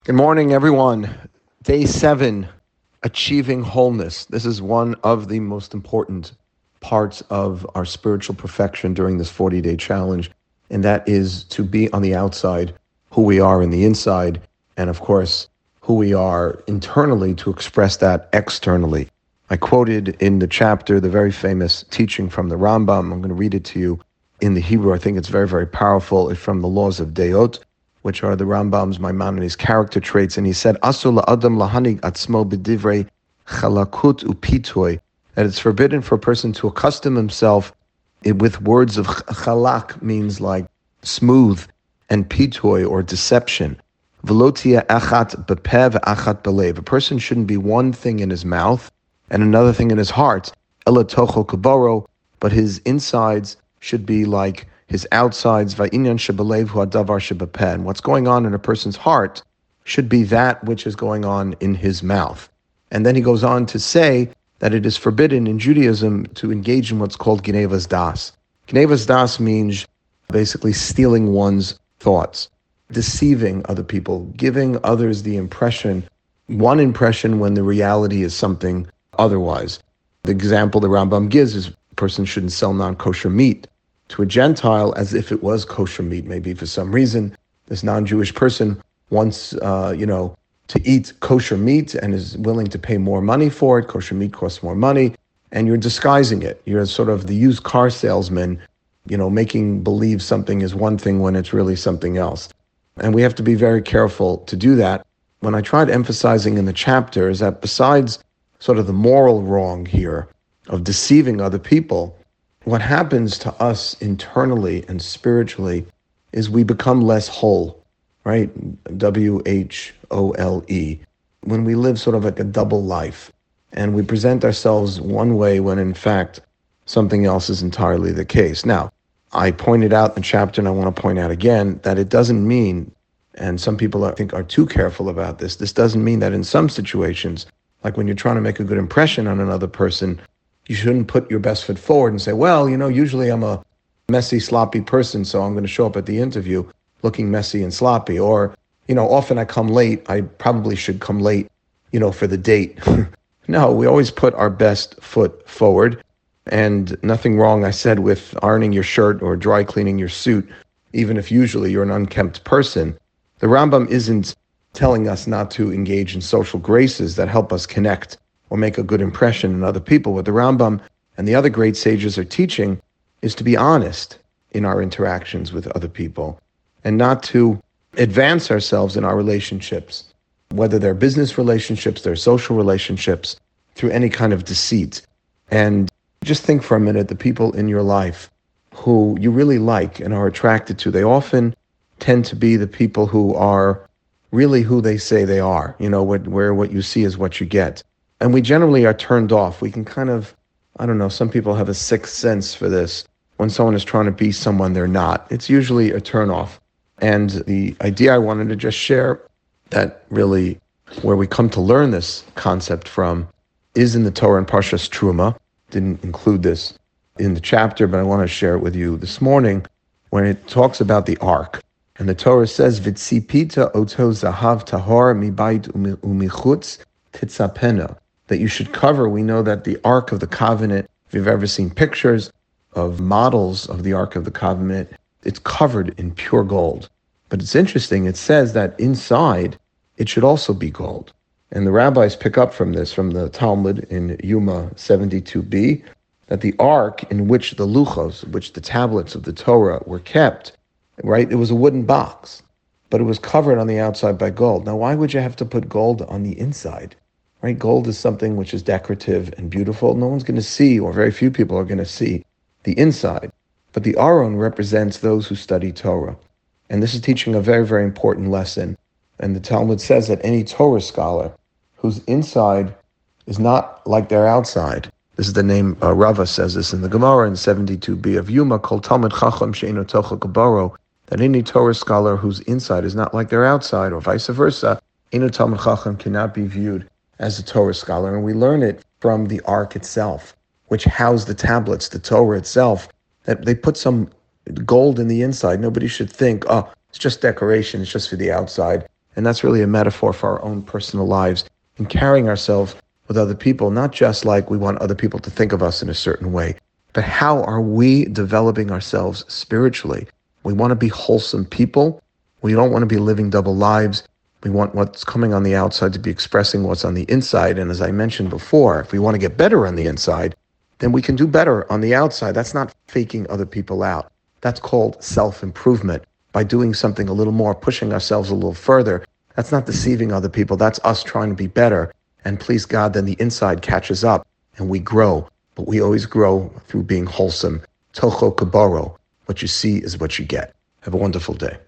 Good morning, everyone. Day 7, achieving wholeness. This is one of the most important parts of our spiritual perfection during this 40-day challenge, and that is to be on the outside who we are in the inside, and of course, who we are internally to express that externally. I quoted in the chapter the very famous teaching from the Rambam. I'm going to read it to you in the Hebrew. I think it's very, very powerful. It's from the Laws of Deot, which are the Rambam's Maimonides character traits. And he said, Asul la'adam lahanig atzmo b'divrei chalakut upitoy, that it's forbidden for a person to accustom himself with words of chalak, means like smooth, and pitoy, or deception. Velotia achat bepeh ve'achat belev. A person shouldn't be one thing in his mouth and another thing in his heart. Ela tocho kaboro, but his insides should be like his outsides. Va'inyan shebelev hu hadavar shebepeh. And what's going on in a person's heart should be that which is going on in his mouth. And then he goes on to say that it is forbidden in Judaism to engage in what's called gnevas das. Gnevas das means basically stealing one's thoughts, deceiving other people, giving others the impression, one impression when the reality is something otherwise. The example the Rambam gives is a person shouldn't sell non-kosher meat to a Gentile as if it was kosher meat. Maybe for some reason this non-Jewish person wants, to eat kosher meat and is willing to pay more money for it. Kosher meat costs more money, and you're disguising it. You're sort of the used car salesman, making believe something is one thing when it's really something else. And we have to be very careful to do that. When I tried emphasizing in the chapter is that besides sort of the moral wrong here of deceiving other people, what happens to us internally and spiritually is we become less whole, right? WHOLE. When we live sort of like a double life and we present ourselves one way when in fact something else is entirely the case. Now, I pointed out in the chapter, and I want to point out again, that it doesn't mean, and some people I think are too careful about this doesn't mean that in some situations, like when you're trying to make a good impression on another person, you shouldn't put your best foot forward and say, well, usually I'm a messy, sloppy person, so I'm going to show up at the interview looking messy and sloppy. Or, often I come late. I probably should come late, for the date. No, we always put our best foot forward. And nothing wrong, I said, with ironing your shirt or dry cleaning your suit, even if usually you're an unkempt person. The Rambam isn't telling us not to engage in social graces that help us connect or make a good impression on other people. What the Rambam and the other great sages are teaching is to be honest in our interactions with other people and not to advance ourselves in our relationships, whether they're business relationships, they're social relationships, through any kind of deceit. And just think for a minute, the people in your life who you really like and are attracted to, they often tend to be the people who are really who they say they are, where what you see is what you get. And we generally are turned off. We can kind of, some people have a sixth sense for this. When someone is trying to be someone they're not, it's usually a turnoff. And the idea I wanted to just share, that really where we come to learn this concept from, is in the Torah and Parshas Truma. Didn't include this in the chapter, but I want to share it with you this morning when it talks about the ark. And the Torah says, V'tzipita oto zahav tahor mibayit umichutz titzapena, that you should cover. We know that the Ark of the Covenant, if you've ever seen pictures of models of the Ark of the Covenant, it's covered in pure gold. But it's interesting, it says that inside it should also be gold. And the rabbis pick up from this, from the Talmud in Yuma 72b, that the ark in which the luchos, which the tablets of the Torah were kept, right, it was a wooden box, but it was covered on the outside by gold. Now, why would you have to put gold on the inside? Right? Gold is something which is decorative and beautiful. No one's going to see, or very few people are going to see, the inside. But the Aron represents those who study Torah. And this is teaching a very, very important lesson. And the Talmud says that any Torah scholar whose inside is not like their outside, this is the name, Rava says this in the Gemara in 72b of Yuma, Kol Talmud Chacham She'eno Tocha Kabaro, that any Torah scholar whose inside is not like their outside, or vice versa, Eno Talmud Chacham cannot be viewed as a Torah scholar. And we learn it from the Ark itself, which housed the tablets, the Torah itself, that they put some gold in the inside. Nobody should think, oh, it's just decoration, it's just for the outside. And that's really a metaphor for our own personal lives and carrying ourselves with other people, not just like we want other people to think of us in a certain way, but how are we developing ourselves spiritually? We want to be wholesome people. We don't want to be living double lives. We want what's coming on the outside to be expressing what's on the inside. And as I mentioned before, if we want to get better on the inside, then we can do better on the outside. That's not faking other people out. That's called self-improvement. By doing something a little more, pushing ourselves a little further, that's not deceiving other people. That's us trying to be better. And please God, then the inside catches up and we grow. But we always grow through being wholesome. Tocho kabaro. What you see is what you get. Have a wonderful day.